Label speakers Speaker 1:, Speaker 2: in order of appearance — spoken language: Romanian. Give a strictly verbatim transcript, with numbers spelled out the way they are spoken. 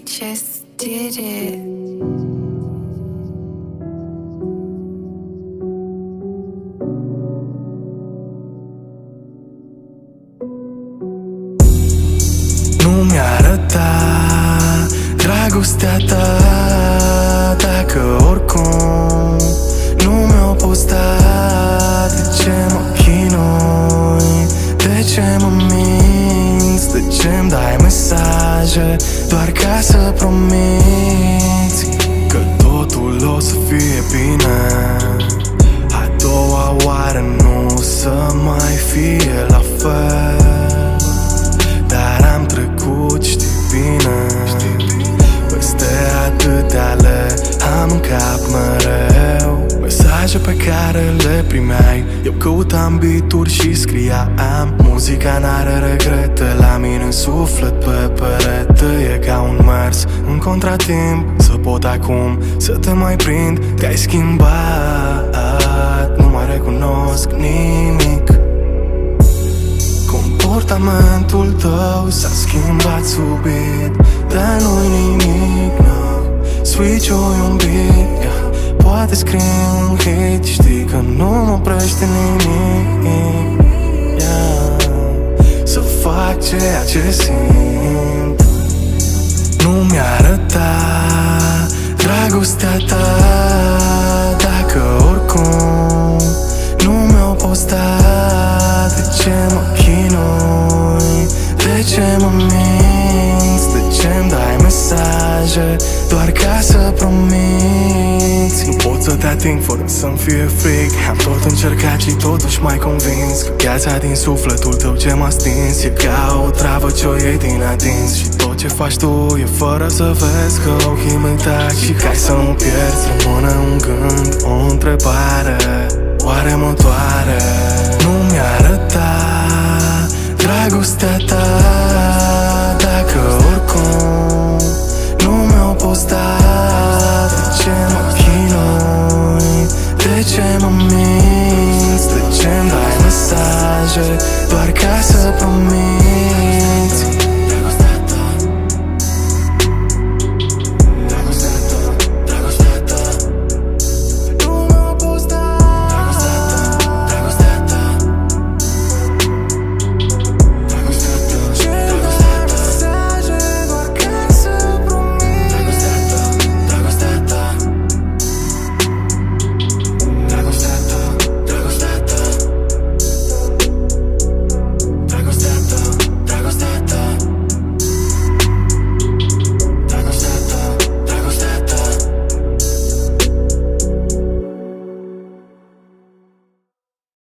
Speaker 1: just did it.
Speaker 2: Nu mi-arăta dragostea ta, dacă oricum nu mi-o postat. De ce mă chinui? De ce mă minți? De ce-mi dai mesaje doar ca să promiți că totul o să fie bine? A doua oară nu o să mai fie la fel, dar am trecut, știi bine, peste atâtea le am în cap mereu. Mesaje pe care le primeai, eu căutam beat-uri și scriam. Muzica n-are regrete, la mine în suflet pe perete. E ca un mers în contratimp, să pot acum să te mai prind. Te-ai schimbat, nu mai recunosc nimic. Comportamentul tău s-a schimbat subit, dar nu-i nimic, no. Switch-ul un beat, yeah. Poate scrie un hit, știi că nu mă oprește nimic, yeah. Să fac ceea ce simt. Nu mi-arăta dragostea ta, dacă oricum nu mi-o postat. De ce mă chinui? De ce mă minți? De ce-mi dai mesaje doar ca să promiți? Nu pot să te ating fără să-mi fie fric. Am tot încercat și totuși m-ai convins că gheața din sufletul tău ce m-a stins e ca o travă ce-o iei din adins. Și tot ce faci tu e fără să vezi că ochii mei tac. Și ca să nu pierzi rămâne un gând, o întrebare, oare mă doare? Nu mi-arăta dragostea ta, dacă oricum nu mi-o postat.